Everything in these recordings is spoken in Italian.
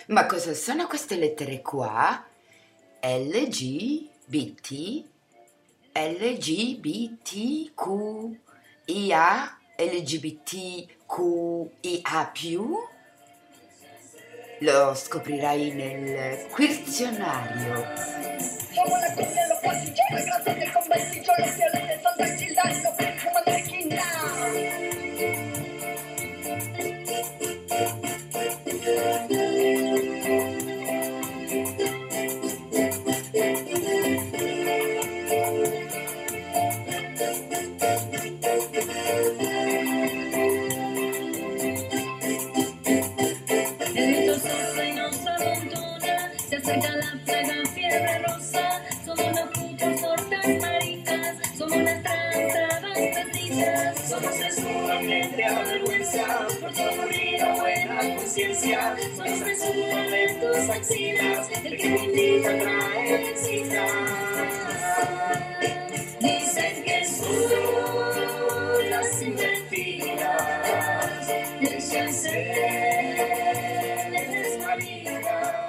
Ma cosa sono queste lettere qua? LGBT, LGBTQIA, LGBTQIA+? Lo scoprirai nel Quizionario. Somos la cumbia, los pasillos, gracias de conventillo, los violetes son de childar, los fuman de esquina. El viento sopla y nos amontona, se acerca la plaga, fiebre rosa. Somos los putos hortas maricas, somos las trans abastecidas. Somos sexualmente avergüenzados por todo ruido, buena conciencia. Somos de tus axilas, el que me indica trae citas. Dicen que son las invertidas, es marica.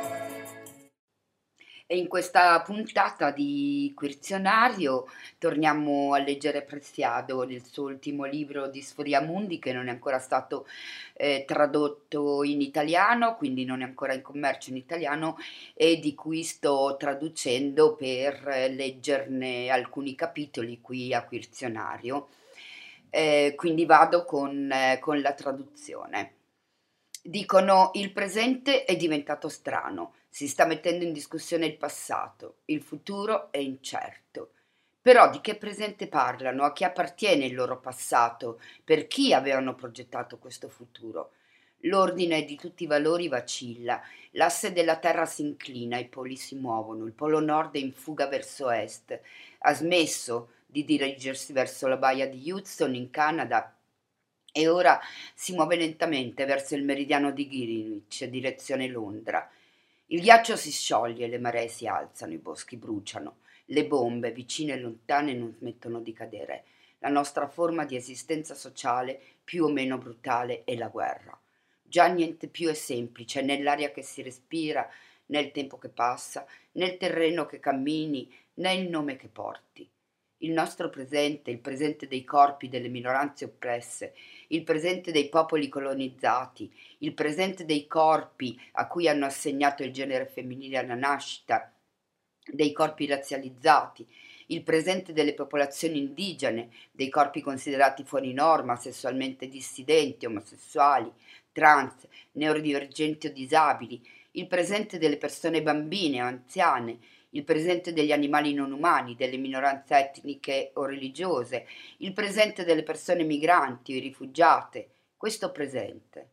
E in questa puntata di Quizionario torniamo a leggere Preciado nel suo ultimo libro Disforia Mundi, che non è ancora stato tradotto in italiano, quindi non è ancora in commercio in italiano, e di cui sto traducendo per leggerne alcuni capitoli qui a Quizionario. Quindi vado con la traduzione. Dicono: il presente è diventato strano, si sta mettendo in discussione il passato, il futuro è incerto. Però di che presente parlano? A chi appartiene il loro passato? Per chi avevano progettato questo futuro? L'ordine di tutti i valori vacilla, l'asse della Terra si inclina, i poli si muovono, il polo nord è in fuga verso est, ha smesso di dirigersi verso la baia di Hudson in Canada e ora si muove lentamente verso il meridiano di Greenwich, direzione Londra. Il ghiaccio si scioglie, le maree si alzano, i boschi bruciano, le bombe, vicine e lontane, non smettono di cadere. La nostra forma di esistenza sociale, più o meno brutale, è la guerra. Già niente più è semplice, nell'aria che si respira, nel tempo che passa, nel terreno che cammini, nel nome che porti. Il nostro presente, il presente dei corpi delle minoranze oppresse, il presente dei popoli colonizzati, il presente dei corpi a cui hanno assegnato il genere femminile alla nascita, dei corpi razzializzati, il presente delle popolazioni indigene, dei corpi considerati fuori norma, sessualmente dissidenti, omosessuali, trans, neurodivergenti o disabili, il presente delle persone bambine o anziane, il presente degli animali non umani, delle minoranze etniche o religiose, il presente delle persone migranti o rifugiate. Questo presente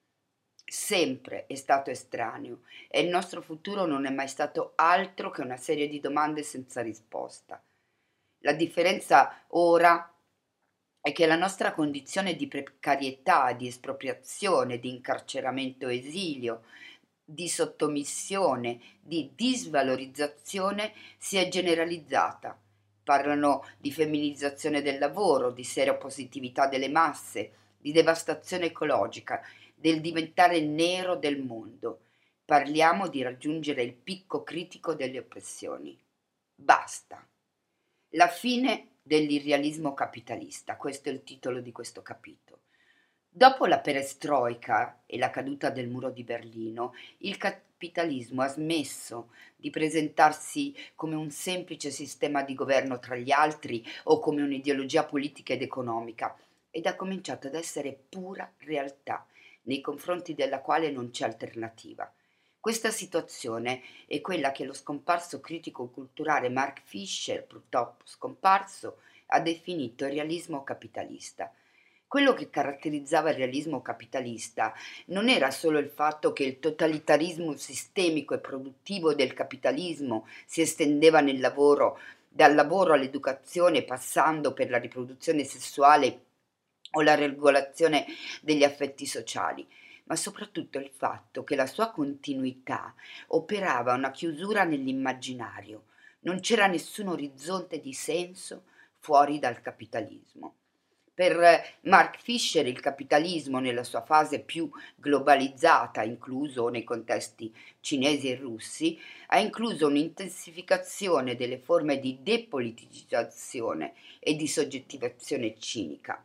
sempre è stato estraneo e il nostro futuro non è mai stato altro che una serie di domande senza risposta. La differenza ora è che la nostra condizione di precarietà, di espropriazione, di incarceramento e esilio, di sottomissione, di disvalorizzazione si è generalizzata. Parlano di femminilizzazione del lavoro, di seropositività delle masse, di devastazione ecologica, del diventare nero del mondo. Parliamo di raggiungere il picco critico delle oppressioni. Basta. La fine dell'irrealismo capitalista, questo è il titolo di questo capitolo. Dopo la perestroica e la caduta del muro di Berlino, il capitalismo ha smesso di presentarsi come un semplice sistema di governo tra gli altri o come un'ideologia politica ed economica ed ha cominciato ad essere pura realtà, nei confronti della quale non c'è alternativa. Questa situazione è quella che lo scomparso critico culturale Mark Fisher, purtroppo scomparso, ha definito il realismo capitalista. Quello che caratterizzava il realismo capitalista non era solo il fatto che il totalitarismo sistemico e produttivo del capitalismo si estendeva nel lavoro, dal lavoro all'educazione, passando per la riproduzione sessuale o la regolazione degli affetti sociali, ma soprattutto il fatto che la sua continuità operava una chiusura nell'immaginario. Non c'era nessun orizzonte di senso fuori dal capitalismo. Per Mark Fisher il capitalismo nella sua fase più globalizzata, incluso nei contesti cinesi e russi, ha incluso un'intensificazione delle forme di depoliticizzazione e di soggettivazione cinica.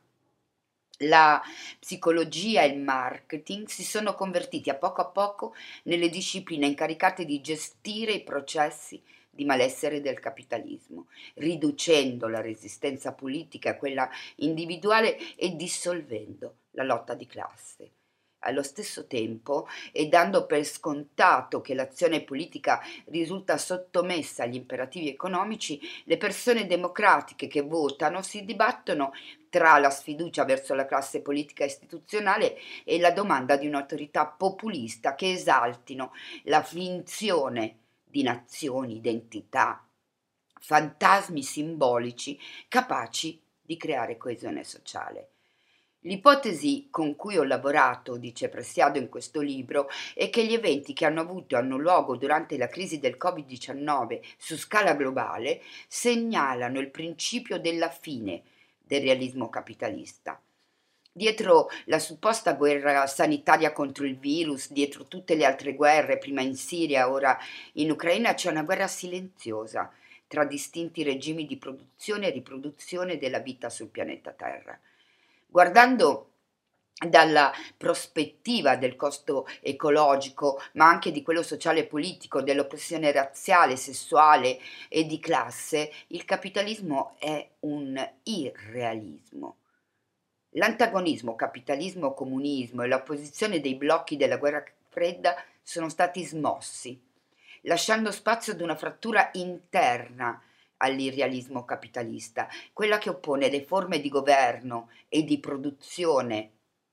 La psicologia e il marketing si sono convertiti a poco nelle discipline incaricate di gestire i processi di malessere del capitalismo, riducendo la resistenza politica a quella individuale e dissolvendo la lotta di classe. Allo stesso tempo, e dando per scontato che l'azione politica risulta sottomessa agli imperativi economici, le persone democratiche che votano si dibattono tra la sfiducia verso la classe politica istituzionale e la domanda di un'autorità populista che esaltino la finzione di nazioni, identità, fantasmi simbolici capaci di creare coesione sociale. L'ipotesi con cui ho lavorato, dice Preciado in questo libro, è che gli eventi che hanno avuto e hanno luogo durante la crisi del Covid-19 su scala globale segnalano il principio della fine del realismo capitalista. Dietro la supposta guerra sanitaria contro il virus, dietro tutte le altre guerre, prima in Siria, ora in Ucraina, c'è una guerra silenziosa tra distinti regimi di produzione e riproduzione della vita sul pianeta Terra. Guardando dalla prospettiva del costo ecologico, ma anche di quello sociale e politico, dell'oppressione razziale, sessuale e di classe, il capitalismo è un irrealismo. L'antagonismo capitalismo-comunismo e l'opposizione dei blocchi della guerra fredda sono stati smossi, lasciando spazio ad una frattura interna all'irrealismo capitalista, quella che oppone le forme di governo e di produzione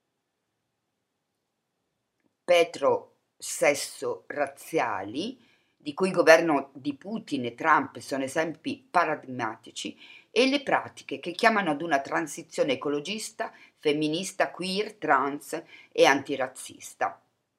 petro-sesso-razziali, di cui il governo di Putin e Trump sono esempi paradigmatici, e le pratiche che chiamano ad una transizione ecologista, femminista, queer, trans e antirazzista.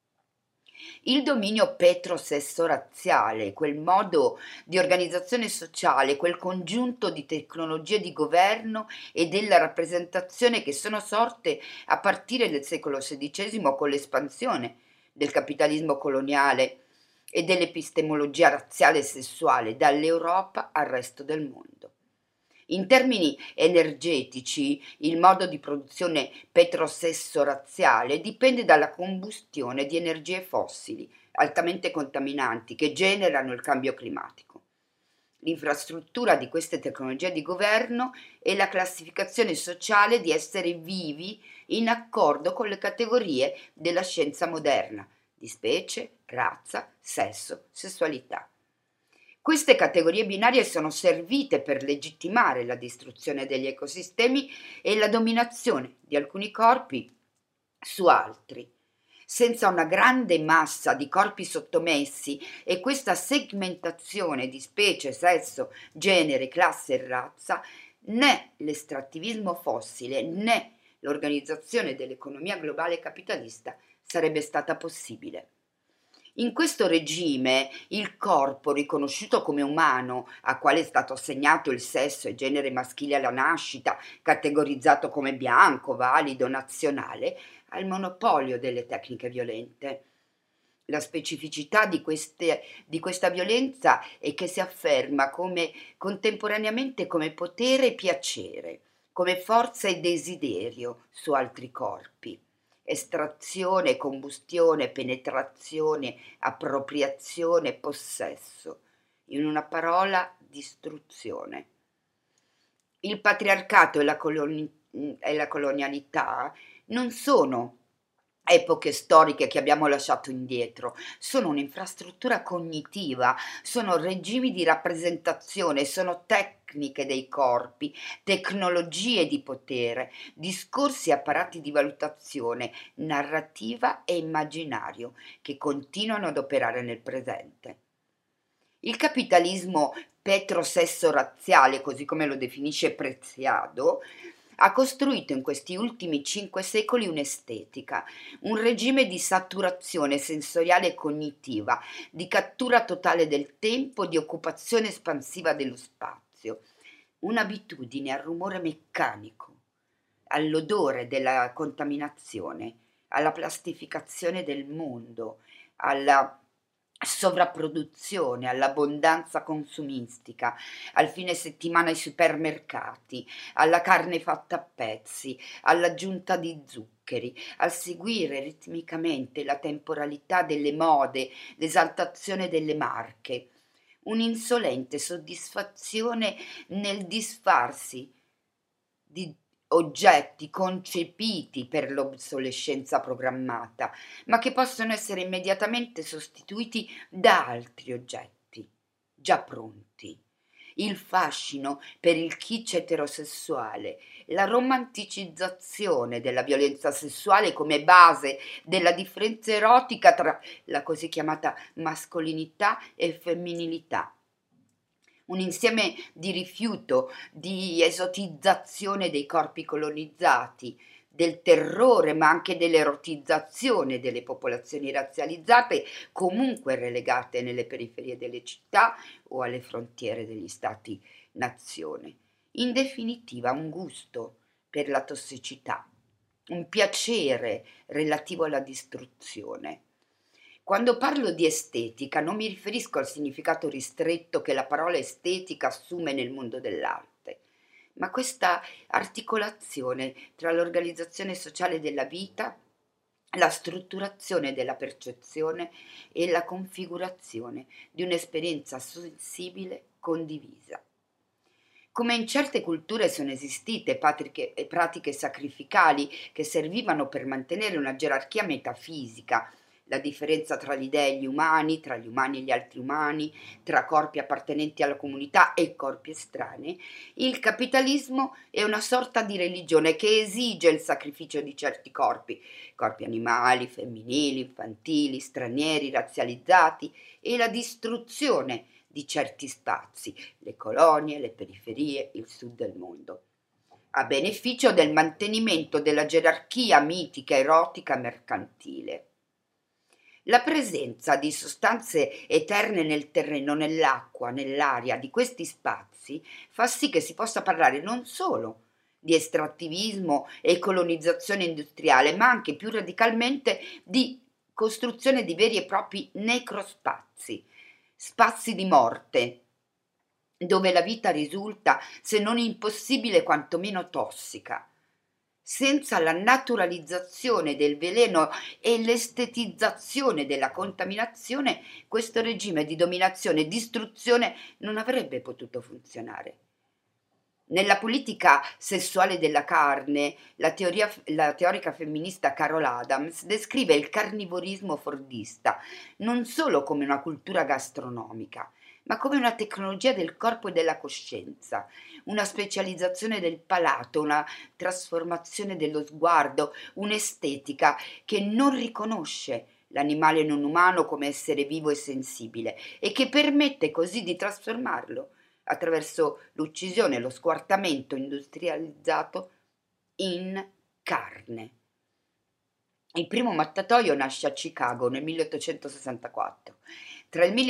Il dominio petrosesso-razziale, quel modo di organizzazione sociale, quel congiunto di tecnologie di governo e della rappresentazione che sono sorte a partire dal secolo XVI con l'espansione del capitalismo coloniale e dell'epistemologia razziale e sessuale dall'Europa al resto del mondo. In termini energetici, il modo di produzione petrosesso-razziale dipende dalla combustione di energie fossili altamente contaminanti che generano il cambio climatico. L'infrastruttura di queste tecnologie di governo è la classificazione sociale di esseri vivi in accordo con le categorie della scienza moderna di specie, razza, sesso, sessualità. Queste categorie binarie sono servite per legittimare la distruzione degli ecosistemi e la dominazione di alcuni corpi su altri. Senza una grande massa di corpi sottomessi e questa segmentazione di specie, sesso, genere, classe e razza, né l'estrattivismo fossile né l'organizzazione dell'economia globale capitalista sarebbe stata possibile. In questo regime il corpo, riconosciuto come umano, a quale è stato assegnato il sesso e genere maschile alla nascita, categorizzato come bianco, valido, nazionale, ha il monopolio delle tecniche violente. La specificità di questa violenza è che si afferma contemporaneamente come potere e piacere, come forza e desiderio su altri corpi. Estrazione, combustione, penetrazione, appropriazione, possesso. In una parola, distruzione. Il patriarcato e la colonialità non sono epoche storiche che abbiamo lasciato indietro, sono un'infrastruttura cognitiva, sono regimi di rappresentazione, sono tecniche dei corpi, tecnologie di potere, discorsi e apparati di valutazione, narrativa e immaginario che continuano ad operare nel presente. Il capitalismo petrosesso-razziale, così come lo definisce Preciado, ha costruito in questi ultimi 5 secoli un'estetica, un regime di saturazione sensoriale e cognitiva, di cattura totale del tempo, di occupazione espansiva dello spazio, un'abitudine al rumore meccanico, all'odore della contaminazione, alla plastificazione del mondo, alla sovrapproduzione, all'abbondanza consumistica, al fine settimana ai supermercati, alla carne fatta a pezzi, all'aggiunta di zuccheri, al seguire ritmicamente la temporalità delle mode, l'esaltazione delle marche, un'insolente soddisfazione nel disfarsi di oggetti concepiti per l'obsolescenza programmata, ma che possono essere immediatamente sostituiti da altri oggetti già pronti. Il fascino per il kitsch eterosessuale, la romanticizzazione della violenza sessuale come base della differenza erotica tra la così chiamata mascolinità e femminilità, un insieme di rifiuto, di esotizzazione dei corpi colonizzati, del terrore ma anche dell'erotizzazione delle popolazioni razzializzate comunque relegate nelle periferie delle città o alle frontiere degli stati-nazione. In definitiva un gusto per la tossicità, un piacere relativo alla distruzione. Quando parlo di estetica non mi riferisco al significato ristretto che la parola estetica assume nel mondo dell'arte, ma questa articolazione tra l'organizzazione sociale della vita, la strutturazione della percezione e la configurazione di un'esperienza sensibile condivisa. Come in certe culture sono esistite pratiche sacrificali che servivano per mantenere una gerarchia metafisica, la differenza tra gli dei e gli umani, tra gli umani e gli altri umani, tra corpi appartenenti alla comunità e corpi estranei, il capitalismo è una sorta di religione che esige il sacrificio di certi corpi animali, femminili, infantili, stranieri, razzializzati, e la distruzione di certi spazi, le colonie, le periferie, il sud del mondo, a beneficio del mantenimento della gerarchia mitica, erotica, mercantile. La presenza di sostanze eterne nel terreno, nell'acqua, nell'aria di questi spazi fa sì che si possa parlare non solo di estrattivismo e colonizzazione industriale, ma anche più radicalmente di costruzione di veri e propri necrospazi, spazi di morte, dove la vita risulta, se non impossibile, quantomeno tossica. Senza la naturalizzazione del veleno e l'estetizzazione della contaminazione, questo regime di dominazione e distruzione non avrebbe potuto funzionare. Nella politica sessuale della carne, la teorica femminista Carol Adams descrive il carnivorismo fordista non solo come una cultura gastronomica, ma come una tecnologia del corpo e della coscienza, una specializzazione del palato, una trasformazione dello sguardo, un'estetica che non riconosce l'animale non umano come essere vivo e sensibile e che permette così di trasformarlo attraverso l'uccisione e lo squartamento industrializzato in carne. Il primo mattatoio nasce a Chicago nel 1864. Tra il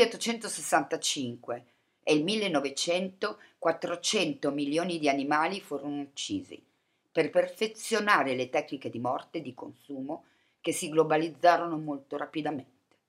1865 e il 1900 400 milioni di animali furono uccisi per perfezionare le tecniche di morte e di consumo che si globalizzarono molto rapidamente.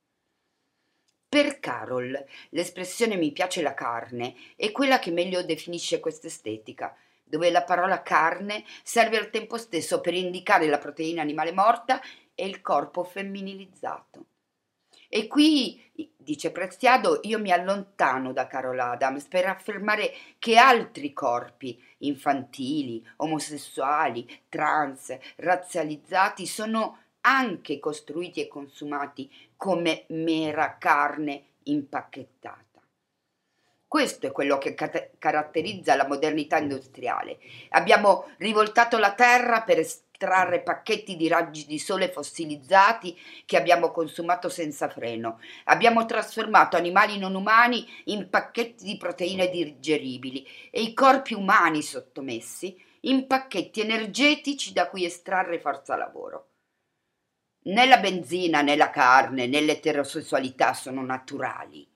Per Carol, l'espressione "mi piace la carne" è quella che meglio definisce questa estetica, dove la parola carne serve al tempo stesso per indicare la proteina animale morta e il corpo femminilizzato. E qui, dice Preziado, io mi allontano da Carol Adams per affermare che altri corpi infantili, omosessuali, trans, razzializzati sono anche costruiti e consumati come mera carne impacchettata. Questo è quello che caratterizza la modernità industriale. Abbiamo rivoltato la terra per estrarre pacchetti di raggi di sole fossilizzati che abbiamo consumato senza freno. Abbiamo trasformato animali non umani in pacchetti di proteine digeribili e i corpi umani sottomessi in pacchetti energetici da cui estrarre forza lavoro. Né la benzina, né la carne, né l'eterosessualità sono naturali.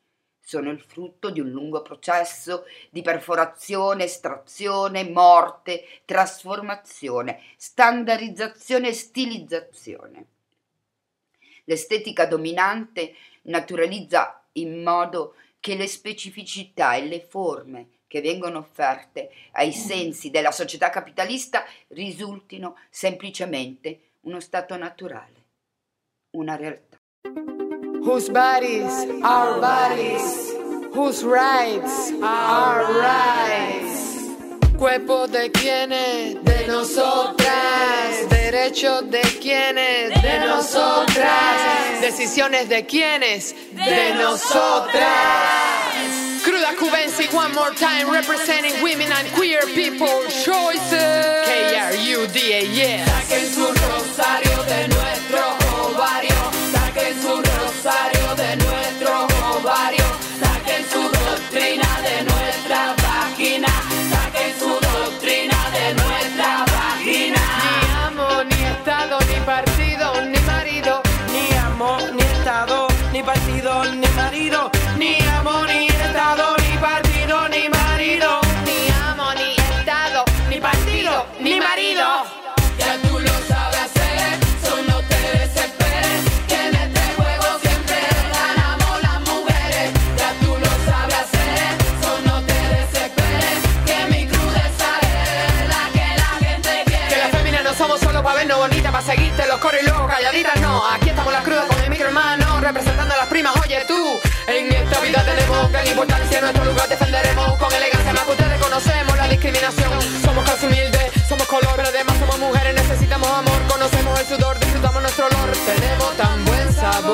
sono il frutto di un lungo processo di perforazione, estrazione, morte, trasformazione, standardizzazione e stilizzazione. L'estetica dominante naturalizza in modo che le specificità e le forme che vengono offerte ai sensi della società capitalista risultino semplicemente uno stato naturale, una realtà. Whose bodies are bodies, whose rights are rights. Cuerpo de quienes, de nosotras. Derechos de quienes, de nosotras. Decisiones de quienes, de nosotras. Cruda Cubensi, one more time, representing women and queer people choices. KRUDA, yeah. Saquen su rosario de nuestro ovario. Saquen su rosario de nuestro ovario. Saquen su doctrina de nuestra vagina. Saquen su doctrina de nuestra vagina. Ni amo, ni estado, ni partido, ni marido. Ni amo, ni estado, ni partido, ni marido. Ni amo, ni estado, ni partido, ni marido. Ni amo, ni estado, ni partido, ni marido. Ya tú lo sabes hacer, solo te desesperes. Que en este juego siempre ganamos las mujeres. Ya tú lo sabes hacer, solo te desesperes. Que mi cruz es la que la gente quiere. Que las féminas no somos solo pa' vernos bonitas, pa' seguirte los coros y luego calladitas, no. Aquí estamos las crudas con el micro hermano, representando a las primas, oye tú. En esta vida tenemos gran importancia, nuestro lugar defenderemos con elegancia, más que ustedes conocemos la discriminación. Somos clase humilde, somos color, pero además somos mujeres, necesitamos amor, conocemos el sudor, disfrutamos nuestro olor, tenemos tan buen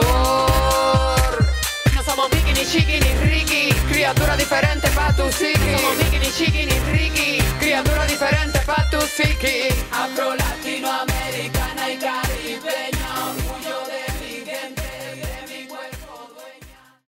sabor. No somos Mickey, ni Chiqui, ni Ricky, criatura diferente pa' tu psiqui. No somos Mickey, ni Chiqui, ni Ricky, criatura diferente pa' tu psiqui. Afro